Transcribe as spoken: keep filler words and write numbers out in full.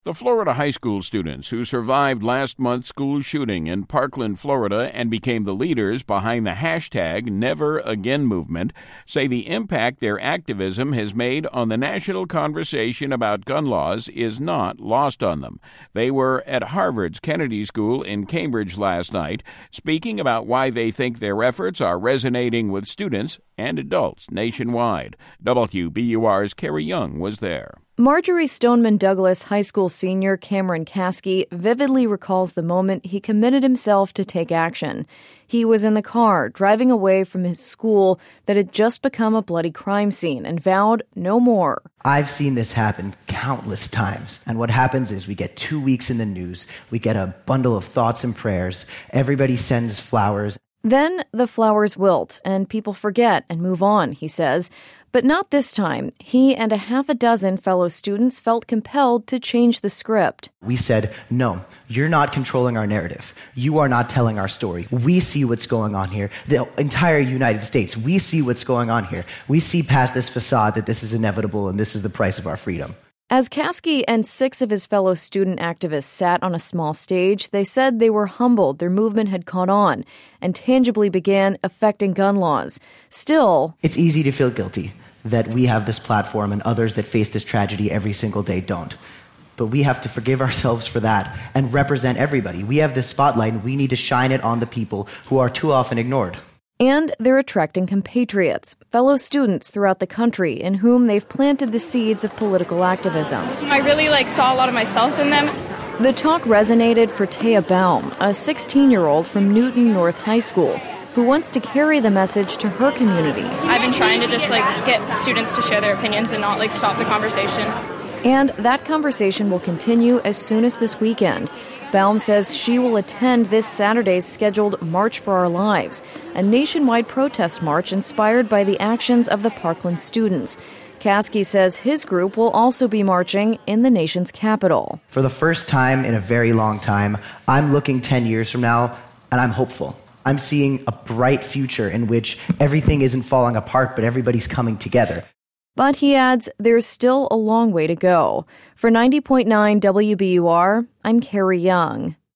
The Florida high school students who survived last month's school shooting in Parkland, Florida, and became the leaders behind the hashtag Never Again movement say the impact their activism has made on the national conversation about gun laws is not lost on them. They were at Harvard's Kennedy School in Cambridge last night, speaking about why they think their efforts are resonating with students and adults nationwide. W B U R's Carrie Young was there. Marjory Stoneman Douglas High School senior Cameron Caskey vividly recalls the moment he committed himself to take action. He was in the car, driving away from his school that had just become a bloody crime scene, and vowed no more. I've seen this happen countless times. And what happens is we get two weeks in the news, we get a bundle of thoughts and prayers, everybody sends flowers. Then the flowers wilt, and people forget and move on, he says. But not this time. He and a half a dozen fellow students felt compelled to change the script. We said, no, you're not controlling our narrative. You are not telling our story. We see what's going on here. The entire United States, we see what's going on here. We see past this facade that this is inevitable and this is the price of our freedom. As Caskey and six of his fellow student activists sat on a small stage, they said they were humbled their movement had caught on and tangibly began affecting gun laws. Still, it's easy to feel guilty that we have this platform and others that face this tragedy every single day don't. But we have to forgive ourselves for that and represent everybody. We have this spotlight and we need to shine it on the people who are too often ignored. And they're attracting compatriots, fellow students throughout the country in whom they've planted the seeds of political activism. I really like saw a lot of myself in them. The talk resonated for Taya Baum, a sixteen-year-old from Newton North High School, who wants to carry the message to her community. I've been trying to just like get students to share their opinions and not like stop the conversation. And that conversation will continue as soon as this weekend. Baum says she will attend this Saturday's scheduled March for Our Lives, a nationwide protest march inspired by the actions of the Parkland students. Caskey says his group will also be marching in the nation's capital. For the first time in a very long time, I'm looking ten years from now, and I'm hopeful. I'm seeing a bright future in which everything isn't falling apart, but everybody's coming together. But he adds there's still a long way to go. For ninety point nine W B U R, I'm Carrie Young.